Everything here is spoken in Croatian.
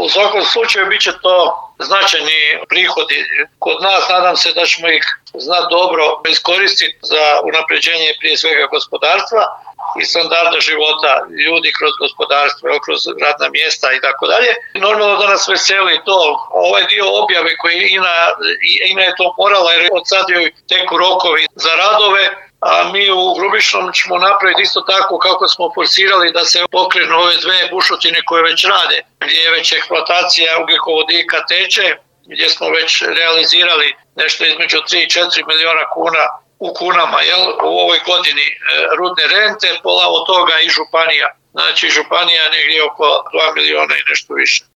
U svakom slučaju bit će to značajni prihodi kod nas. Nadam se da ćemo ih znati dobro iskoristiti za unapređenje prije svega gospodarstva i standarda života ljudi kroz gospodarstvo, kroz radna mjesta i tako dalje. Normalno da nas veseli to, ovaj dio objave koji INA je to morala jer od sad joj teku rokovi za radove, a mi u Grubišnom ćemo napraviti isto tako kako smo forsirali da se pokrenu ove dve bušotine koje već rade, gdje je već eksploatacija ugljikovodika teče, gdje smo već realizirali nešto između 3 i 4 milijuna kuna u kunama u ovoj godini rudne rente, pola od toga i županija. Znači županija negdje oko 2 milijuna i nešto više.